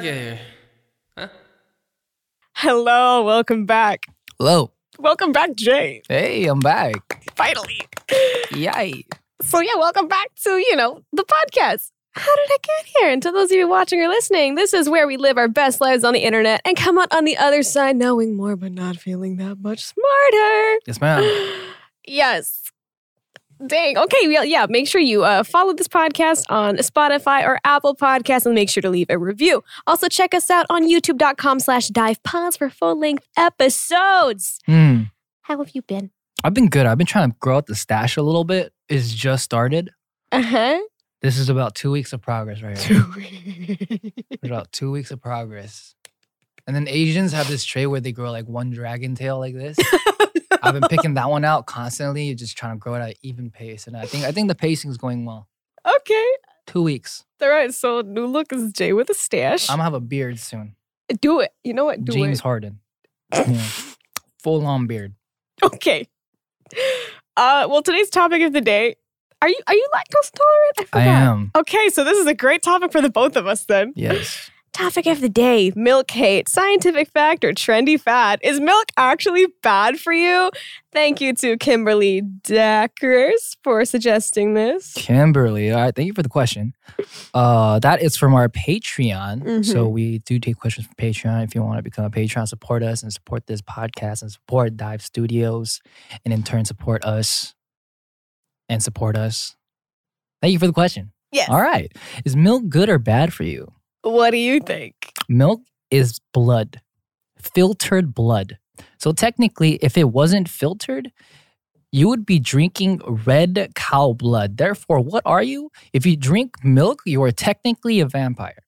get here? Huh? Hello, welcome back. Hello. Welcome back, Jay. Hey, I'm back. Finally. Yay. So yeah, welcome back to, the podcast. How did I get here? And to those of you watching or listening, this is where we live our best lives on the internet and come out on the other side knowing more but not feeling that much smarter. Yes, ma'am. Yes. Dang. Okay. Yeah. Make sure you follow this podcast on Spotify or Apple Podcasts and make sure to leave a review. Also, check us out on youtube.com/divepause for full-length episodes. How have you been? I've been good. I've been trying to grow out the stash a little bit. It's just started. Uh-huh. This is about 2 weeks of progress right here. About 2 weeks of progress. And then Asians have this trait where they grow like one dragon tail like this. I've been picking that one out constantly, just trying to grow it at an even pace. And I think the pacing is going well. Okay. 2 weeks. All right. So new look is Jay with a stash. I'm gonna have a beard soon. Do it. You know what? Do James it. Harden. Yeah. Full-on beard. Okay. Well, today's topic of the day. Are you lactose intolerant? I forgot. I am. Okay, so this is a great topic for the both of us then. Yes. Topic of the day, milk hate, scientific fact or trendy fad. Is milk actually bad for you? Thank you to Kimberly Dackers for suggesting this. Kimberly, all right, thank you for the question. That is from our Patreon. Mhm. So we do take questions from Patreon. If you want to become a Patreon, support us and support this podcast and support Dive Studios and in turn support us and support us. Thank you for the question. Yes. All right. Is milk good or bad for you? What do you think? Milk is blood, filtered blood. So technically, if it wasn't filtered, you would be drinking red cow blood. Therefore, what are you? If you drink milk, you are technically a vampire.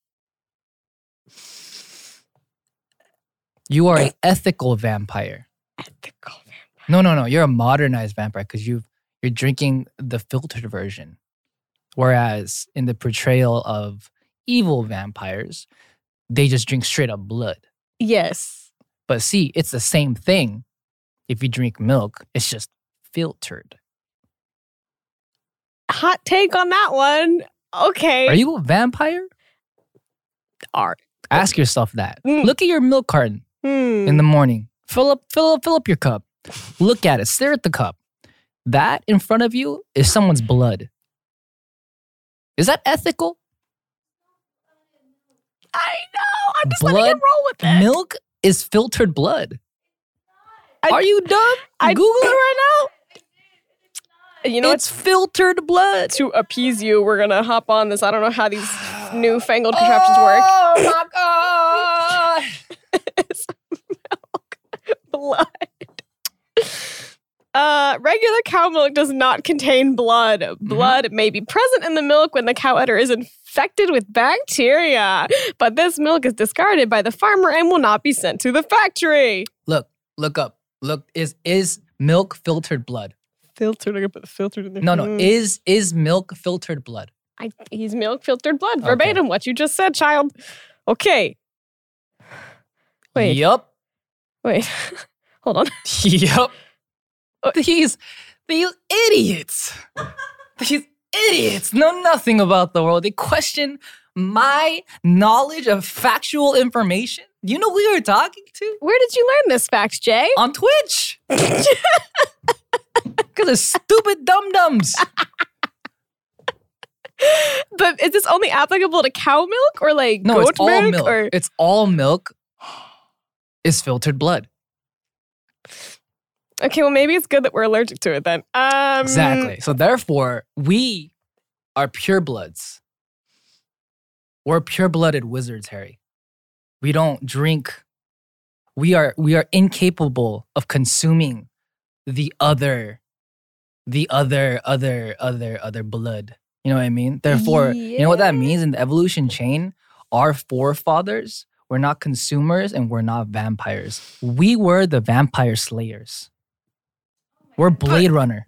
You are an ethical vampire. Ethical vampire. No. You're a modernized vampire because you're drinking the filtered version. Whereas in the portrayal of evil vampires, they just drink straight up blood. Yes. But see, it's the same thing. If you drink milk, it's just filtered. Hot take on that one. Okay. Are you a vampire? Ask yourself that. Look at your milk carton in the morning. Fill up your cup. Look at it. Stare at the cup. That in front of you is someone's blood. Is that ethical? I know. I'm just letting it roll with it. Milk is filtered blood. Are you dumb? I Google it right now. You know, It's filtered blood. to appease you, we're gonna hop on this. I don't know how these newfangled contraptions work. Oh my God. It's milk blood. Regular cow milk does not contain blood. Blood may be present in the milk when the cow udder is infected with bacteria, but this milk is discarded by the farmer and will not be sent to the factory. Look up. Look, is milk filtered blood? Filtered. I gotta put the filtered in there. No. Is milk filtered blood? He's milk filtered blood. Verbatim, what you just said, child. Okay. Wait. Yup. Wait. Hold on. Yup. These idiots. These idiots know nothing about the world. They question my knowledge of factual information. Do you know who you're talking to? Where did you learn this fact, Jay? On Twitch. Because of stupid dum-dums. But is this only applicable to cow milk or like No, goat it's all milk. Or? It's all milk is filtered blood. Okay, well maybe it's good that we're allergic to it then. Exactly. So therefore, we are purebloods. We're pure-blooded wizards, Harry. We don't drink. We are incapable of consuming the other blood. You know what I mean? Therefore, you know what that means in the evolution chain? Our forefathers were not consumers and we're not vampires. We were the vampire slayers. We're Blade Runner.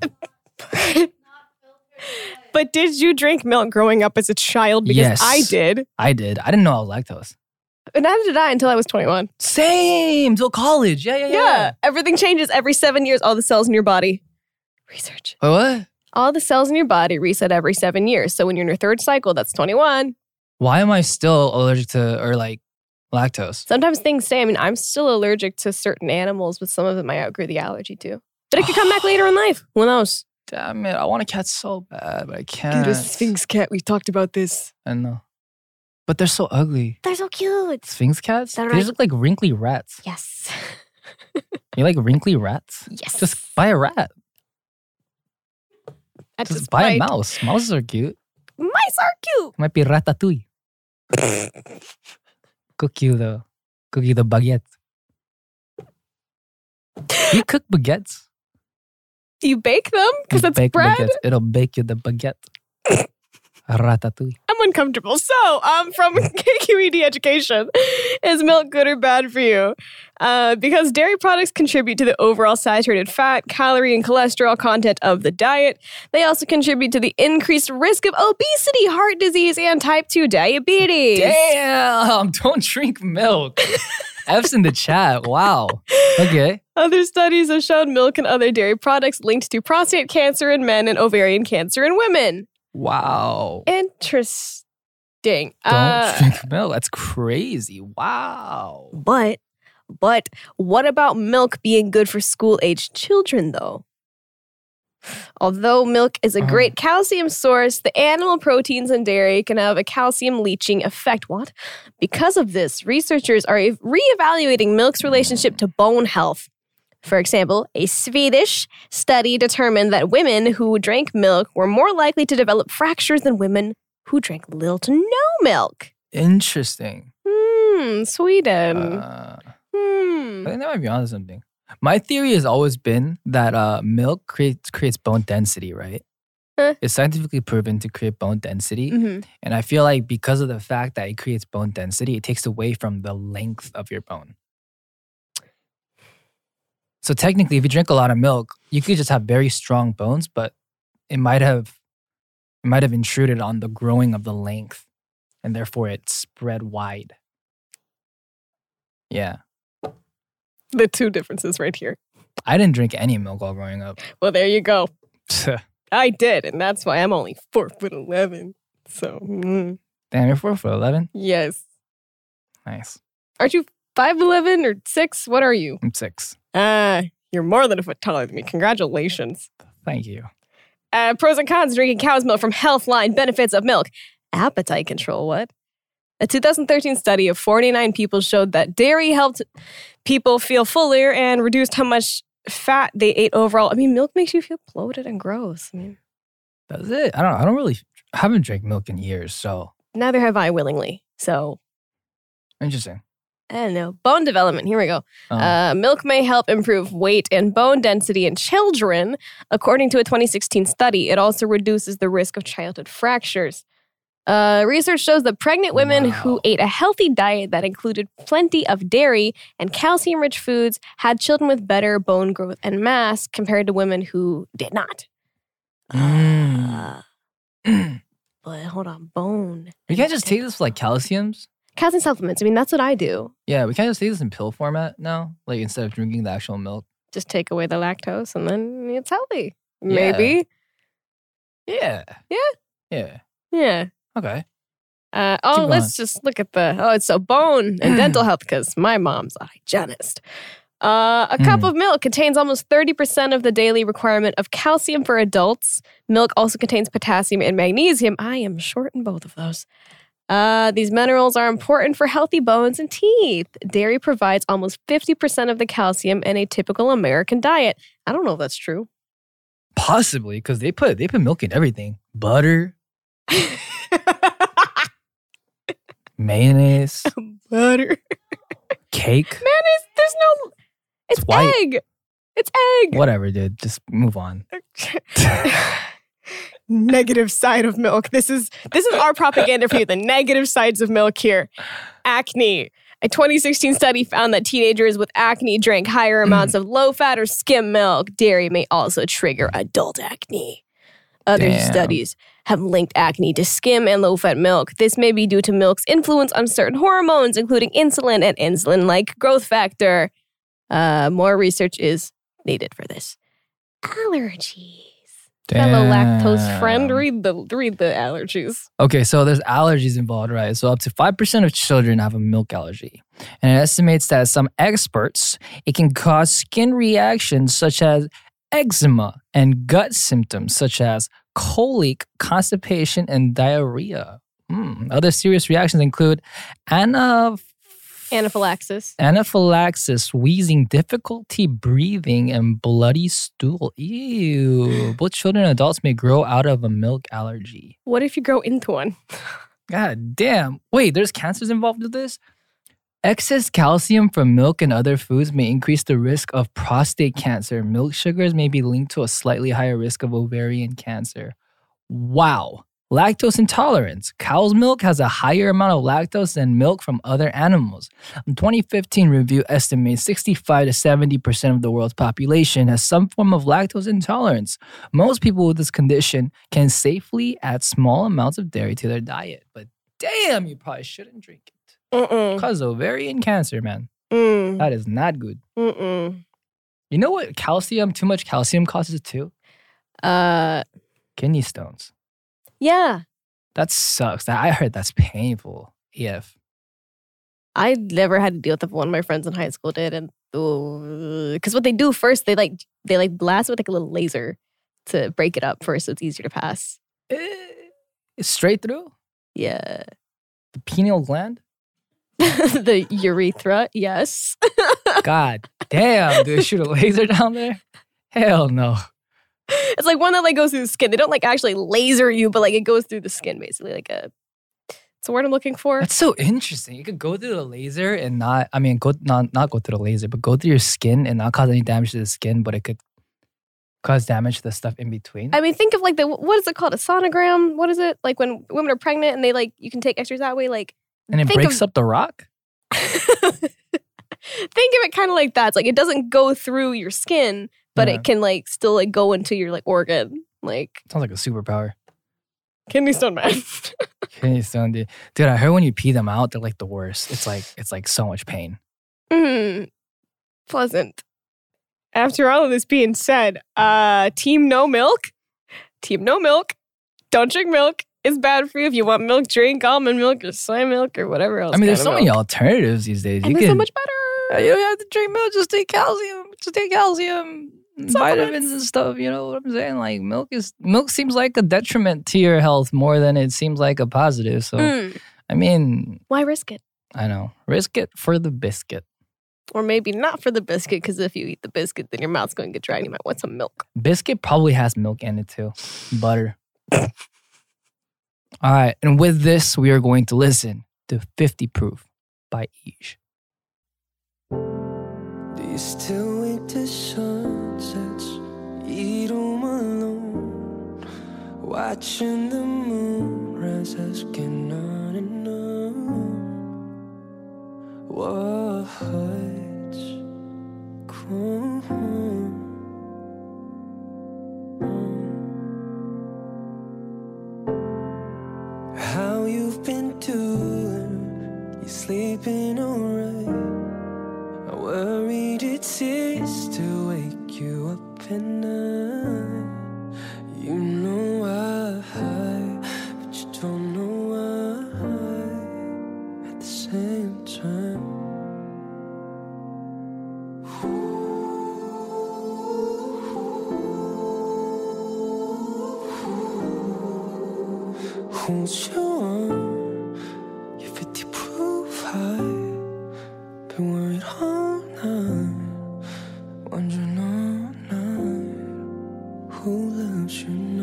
But did you drink milk growing up as a child? Because Yes. I did. I did. I didn't know I was lactose. And neither did I until I was 21. Same till college. Yeah. Everything changes every 7 years. All the cells in your body. Research. What? All the cells in your body reset every 7 years. So when you're in your third cycle, that's 21. Why am I still allergic to or like Lactose. Sometimes things stay. I mean, I'm still allergic to certain animals, but some of them I outgrew the allergy to. But it could come back later in life. Who knows? Damn it. I want a cat so bad, but I can't. Get a Sphinx cat. We've talked about this. I know. But they're so ugly. They're so cute. Sphinx cats? They're They just look like wrinkly rats. Yes. You like wrinkly rats? Yes. Just buy a rat. At Just this buy a point, mouse. Mouses are cute. Mice are cute. Might be ratatouille. Cook you the baguette. You cook baguettes? You bake them? Because You that's bake bread? baguettes. It'll bake you the baguette. Ratatouille. I'm uncomfortable. So, from KQED Education, is milk good or bad for you? Because dairy products contribute to the overall saturated fat, calorie, and cholesterol content of the diet. They also contribute to the increased risk of obesity, heart disease, and type 2 diabetes. Damn! Don't drink milk. F's in the chat. Wow. Okay. Other studies have shown milk and other dairy products linked to prostate cancer in men and ovarian cancer in women. Wow. Interesting. Don't drink milk. That's crazy. Wow. But what about milk being good for school-aged children, though? Although milk is a great calcium source, the animal proteins in dairy can have a calcium leaching effect. What? Because of this, researchers are reevaluating milk's relationship to bone health. For example, a Swedish study determined that women who drank milk were more likely to develop fractures than women who drank little to no milk. Interesting. Sweden. I think that might be onto something. My theory has always been that milk creates bone density, right? It's scientifically proven to create bone density. Mm-hmm. And I feel like because of the fact that it creates bone density, it takes away from the length of your bone. So technically, if you drink a lot of milk, you could just have very strong bones, but it might have intruded on the growing of the length, and therefore it spread wide. Yeah. The two differences right here. I didn't drink any milk while growing up. Well, there you go. I did, and that's why I'm only 4'11". So, Damn, you're 4'11"? yes. Nice. Aren't you 5'11" or 6? What are you? I'm 6. You're more than a foot taller than me. Congratulations. Thank you. Pros and cons of drinking cow's milk from Healthline. Benefits of milk. Appetite control, what? A 2013 study of 49 people showed that dairy helped people feel fuller and reduced how much fat they ate overall. I mean, milk makes you feel bloated and gross. I mean, That's it. I haven't drank milk in years, so. neither have I willingly. So, Interesting. I don't know. Bone development. Here we go. Milk may help improve weight and bone density in children. According to a 2016 study, it also reduces the risk of childhood fractures. Research shows that pregnant women who ate a healthy diet that included plenty of dairy and calcium-rich foods had children with better bone growth and mass compared to women who did not. But hold on, bone. You can't just take this for like calciums? Calcium supplements. I mean, that's what I do. Yeah, we can't just take this in pill format now? Like instead of drinking the actual milk? Just take away the lactose and then it's healthy. Maybe. Yeah. Yeah? Yeah. Yeah. Okay. Let's just look at it's so bone and dental health because my mom's a hygienist. A cup of milk contains almost 30% of the daily requirement of calcium for adults. Milk also contains potassium and magnesium. I am short in both of those. These minerals are important for healthy bones and teeth. Dairy provides almost 50% of the calcium in a typical American diet. I don't know if that's true. Possibly, because they put milk in everything. Butter. Mayonnaise. Butter. Cake. Mayonnaise, there's no... It's white. egg. It's egg. Whatever, dude. Just move on. Negative side of milk. This is our propaganda for you. The negative sides of milk here. Acne. A 2016 study found that teenagers with acne drank higher amounts of low-fat or skim milk. Dairy may also trigger adult acne. Other studies have linked acne to skim and low-fat milk. This may be due to milk's influence on certain hormones, including insulin and insulin-like growth factor. More research is needed for this. Allergies. Fellow lactose Damn. friend, read the allergies. Okay, so there's allergies involved, right? So up to 5% of children have a milk allergy. And it estimates that some experts, it can cause skin reactions such as eczema and gut symptoms such as colic, constipation, and diarrhea. Other serious reactions include anaphylaxis, wheezing, difficulty breathing, and bloody stool. Ew. Both children and adults may grow out of a milk allergy. What if you grow into one? God damn. Wait, there's cancers involved with this? Excess calcium from milk and other foods may increase the risk of prostate cancer. Milk sugars may be linked to a slightly higher risk of ovarian cancer. Wow. Lactose intolerance. Cow's milk has a higher amount of lactose than milk from other animals. A 2015 review estimates 65 to 70% of the world's population has some form of lactose intolerance. Most people with this condition can safely add small amounts of dairy to their diet. But damn, you probably shouldn't drink it. Cause ovarian cancer, man. That is not good. You know what too much calcium causes too? Kidney stones. Yeah. That sucks. I heard that's painful. EF. I never had to deal with it. One of my friends in high school did, and because what they do first, they blast with like a little laser to break it up first, so it's easier to pass. It's straight through? Yeah. The pineal gland? The urethra, yes. God damn, do they shoot a laser down there? Hell no. It's like one that like goes through the skin. They don't like actually laser you, but like it goes through the skin basically. Like it's the word I'm looking for. That's so interesting. You could go through the laser and not go through the laser, but go through your skin and not cause any damage to the skin, but it could cause damage to the stuff in between. I mean, think of like what is it called? A sonogram? What is it? Like when women are pregnant and they like you can take X-rays that way, like and it breaks up the rock? Think of it kind of like that. It's like it doesn't go through your skin, but it can like still like go into your like organ. Like sounds like a superpower. Kidney stone man. Kidney stone, dude. Dude, I heard when you pee them out, they're like the worst. It's like so much pain. Pleasant. After all of this being said, team no milk. Team no milk. Don't drink milk. It's bad for you. If you want milk, drink almond milk or soy milk or whatever else. I mean, there's so many alternatives these days. And they're so much better. You don't have to drink milk. Just take calcium. Vitamins and stuff. You know what I'm saying? Like milk seems like a detriment to your health more than it seems like a positive. So, I mean, why risk it? I know. Risk it for the biscuit. Or maybe not for the biscuit, because if you eat the biscuit, then your mouth's going to get dry and you might want some milk. Biscuit probably has milk in it too. Butter. All right. And with this, we are going to listen to 50 Proof by Iij. Do you still wait till sunsets? Eat home alone, watching the moon rise, asking on and on. What hurts? Come home. How you've been doing? You sleeping alright? I worried it's easy to wake you up at night. You know why, but you don't know why at the same time. Who's your one? You're 50 proof high. Been worried all night, wondering all night who loves you now.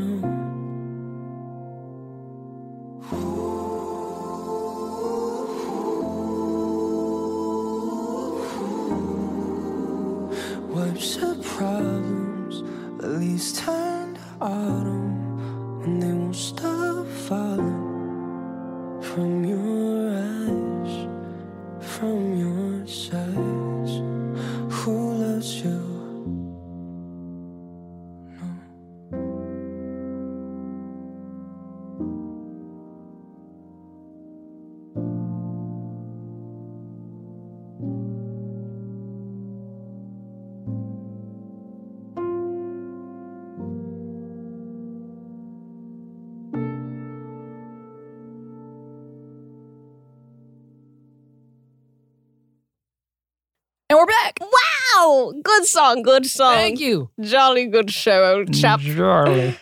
Wipes the problems, at least turn to autumn, when they won't stop falling from your eyes, from your sides. Who loves you? No. Wow. Good song. Good song. Thank you. Jolly good show, old chap. Surely.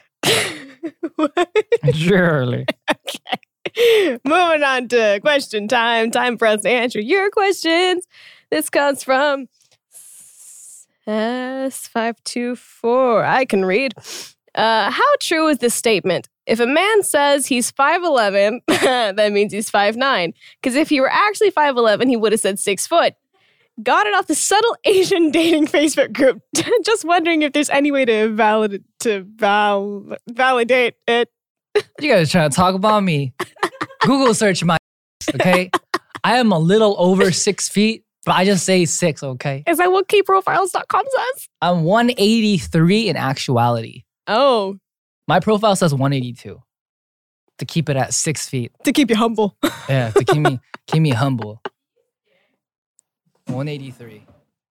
Surely. Okay. Moving on to question time. Time for us to answer your questions. This comes from S524. I can read. How true is this statement? If a man says he's 5'11", that means he's 5'9". Because if he were actually 5'11", he would have said 6 foot. Got it off the Subtle Asian Dating Facebook group. Just wondering if there's any way to validate it. You guys trying to talk about me? Google search my okay? I am a little over 6 feet, but I just say 6, okay? Is that what keyprofiles.com says? I'm 183 in actuality. Oh. My profile says 182 to keep it at 6 feet. To keep you humble. Yeah, to keep me humble. 183.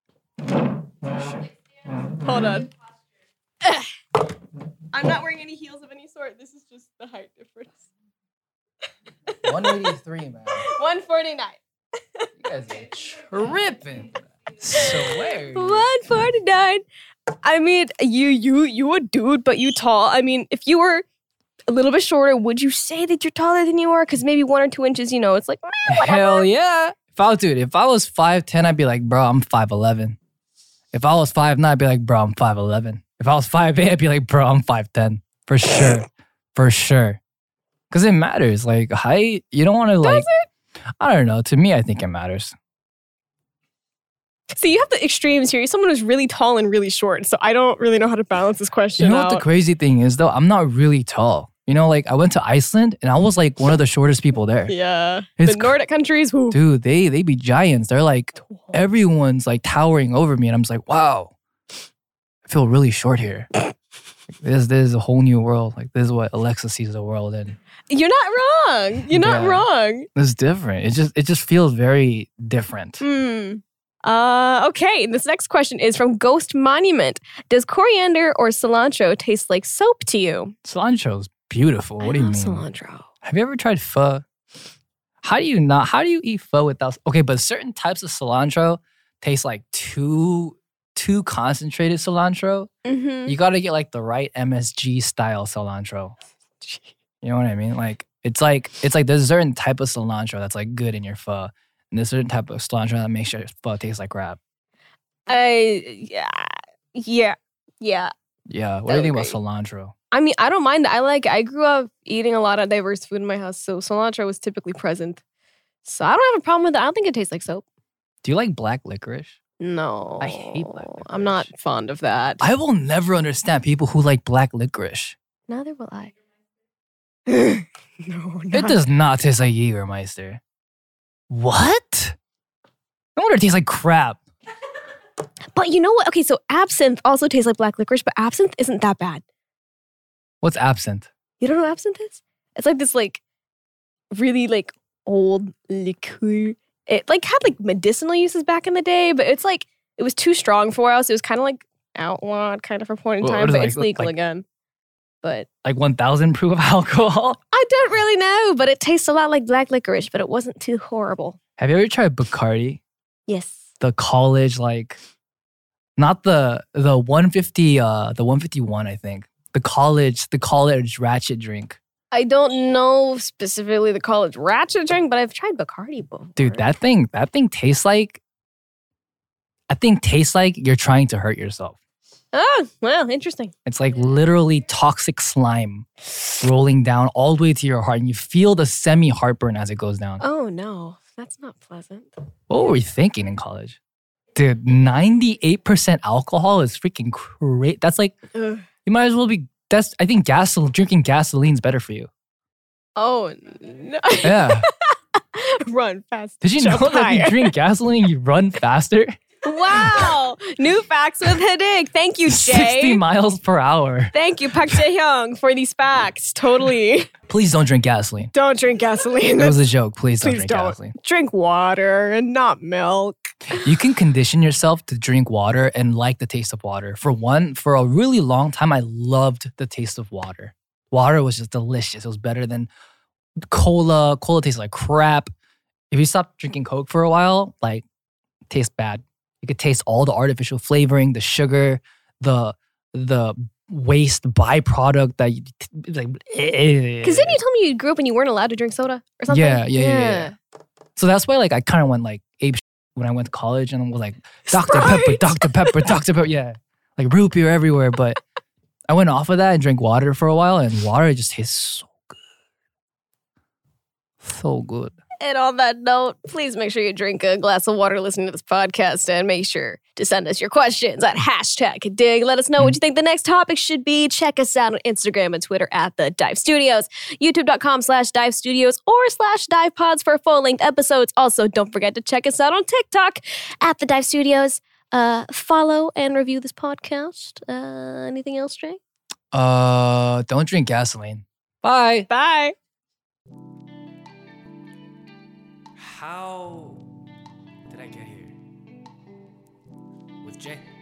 Hold on. I'm not wearing any heels of any sort. This is just the height difference. 183, man. 149. You guys are tripping. Swear. 149. I mean, you a dude, but you tall. I mean, if you were a little bit shorter, would you say that you're taller than you are? Because maybe 1 or 2 inches, it's like, man, whatever. Hell yeah. If I was 5'10", I'd be like, bro, I'm 5'11". If I was 5'9", I'd be like, bro, I'm 5'11". If I was 5'8", I'd be like, bro, I'm 5'10". For sure. For sure. Because it matters. Like, height, you don't want to like... Does it? I don't know. To me, I think it matters. See, you have the extremes here. You're someone who's really tall and really short. So I don't really know how to balance this question You know out. what the crazy thing is, though? I'm not really tall. Like, I went to Iceland, and I was like one of the shortest people there. Yeah. It's The Nordic countries, whoo. Dude, they be giants. They're like, everyone's like towering over me. And I'm just like, wow, I feel really short here. This is a whole new world. Like, this is what Alexa sees the world in. You're not wrong. You're not wrong. It's different. It just feels very different. Okay, this next question is from Ghost Monument. Does coriander or cilantro taste like soap to you? Cilantro's beautiful. What do you mean? Cilantro. Have you ever tried pho? How do you eat pho without... Okay, but certain types of cilantro taste like too concentrated cilantro. Mm-hmm. You got to get like the right MSG style cilantro. You know what I mean? Like it's like there's a certain type of cilantro that's like good in your pho, and there's a certain type of cilantro that makes your pho taste like crap. Yeah. Yeah. What do you think about cilantro? I mean, I don't mind. I grew up eating a lot of diverse food in my house, so cilantro was typically present. So I don't have a problem with that. I don't think it tastes like soap. Do you like black licorice? No. I hate black licorice. I'm not fond of that. I will never understand people who like black licorice. Neither will I. No, It does not taste like Jägermeister. What? No wonder it tastes like crap. But you know what? Okay, so absinthe also tastes like black licorice, but absinthe isn't that bad. What's absinthe? You don't know what absinthe is? It's like this really old liqueur. It had medicinal uses back in the day, but it's it was too strong for us. It was kind of outlawed kind of for a point in time, but it's legal again. But 1,000 proof not I don't really know, but it tastes a lot like black licorice, but it wasn't too horrible. Have you ever tried Bacardi? Yes. The college, not the 150, the 151, I think. The college ratchet drink. I don't know specifically the college ratchet drink, but I've tried Bacardi before. Dude, that thing tastes like, I think tastes like you're trying to hurt yourself. Oh, well, interesting. It's literally toxic slime rolling down all the way to your heart, and you feel the semi-heartburn as it goes down. Oh, no. That's not pleasant. What were we thinking in college? Dude, 98% alcohol is freaking crazy. That's you might as well be, I think drinking gasoline's better for you. Oh, no. Yeah. Run fast. Did you know that if you drink gasoline, you run faster? Wow. New facts with Hadig. Thank you, Jay. 60 miles per hour. Thank you, Park Jae-hyung, for these facts. Totally. Please don't drink gasoline. Don't drink gasoline. It was a joke. Please don't drink gasoline. Drink water and not milk. You can condition yourself to drink water and like the taste of water. For a really long time, I loved the taste of water. Water was just delicious. It was better than cola. Cola tastes like crap. If you stop drinking Coke for a while, tastes bad. You could taste all the artificial flavoring, the sugar, the waste byproduct that you, like. Because then you told me you grew up and you weren't allowed to drink soda or something. Yeah. So that's why like I kind of went like ape when I went to college and was like Dr. Pepper, Dr. Pepper, Dr. Pepper. Yeah, like root beer everywhere. But I went off of that and drank water for a while, and water just tastes so good. So good. And on that note, please make sure you drink a glass of water listening to this podcast and make sure to send us your questions at #dig. Let us know what you think the next topic should be. Check us out on Instagram and Twitter at The Dive Studios, youtube.com/Dive Studios or /Dive Pods for full-length episodes. Also, don't forget to check us out on TikTok at The Dive Studios. Follow and review this podcast. Anything else, Jay? Don't drink gasoline. Bye. Bye. How did I get here? With Jay.